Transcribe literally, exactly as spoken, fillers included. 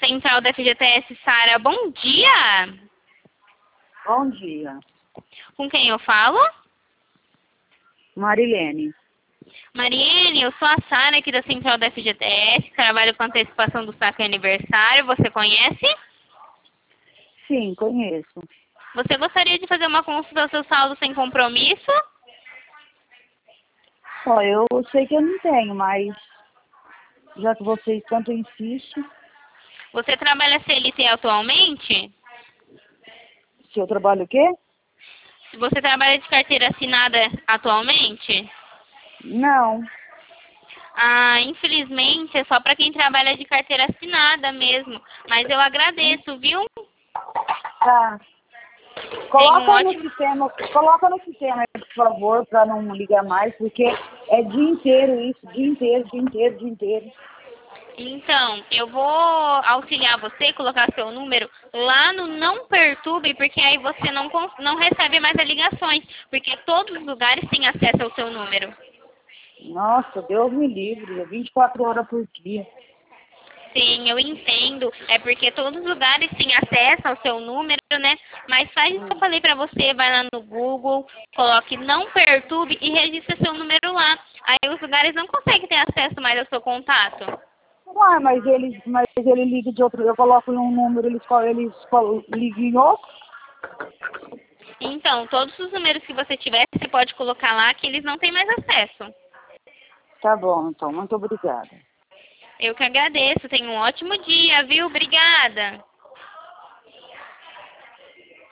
Central da F G T S, Sara. Bom dia! Bom dia. Com quem eu falo? Marilene. Mariene, eu sou a Sara aqui da Central da F G T S, trabalho com antecipação do saque aniversário. Você conhece? Sim, conheço. Você gostaria de fazer uma consulta ao seu saldo sem compromisso? Ó, eu sei que eu não tenho, mas já que vocês tanto insistem, Você trabalha C L T atualmente? se eu trabalho o quê? Você trabalha de carteira assinada atualmente? Não. Ah, infelizmente é só para quem trabalha de carteira assinada mesmo. Mas eu agradeço, viu? Tá. Tenha um Coloca no ótimo... sistema, coloca no sistema, por favor, para não ligar mais, porque é dia inteiro isso, dia inteiro, dia inteiro, dia inteiro. Então, eu vou auxiliar você, colocar seu número lá no Não Perturbe, porque aí você não, cons- não recebe mais as ligações, porque todos os lugares têm acesso ao seu número. Nossa, Deus me livre, é vinte e quatro horas por dia. Sim, eu entendo. É porque todos os lugares têm acesso ao seu número, né? Mas faz o que eu falei pra você, vai lá no Google, coloque Não Perturbe e registre seu número lá. Aí os lugares não conseguem ter acesso mais ao seu contato. Ué, mas ele, mas ele liga de outro, eu coloco um número, eles, co- eles co- ligam em outro? Então, todos os números que você tiver, você pode colocar lá que eles não têm mais acesso. Tá bom, então, muito obrigada. Eu que agradeço. Tenha um ótimo dia, viu? Obrigada.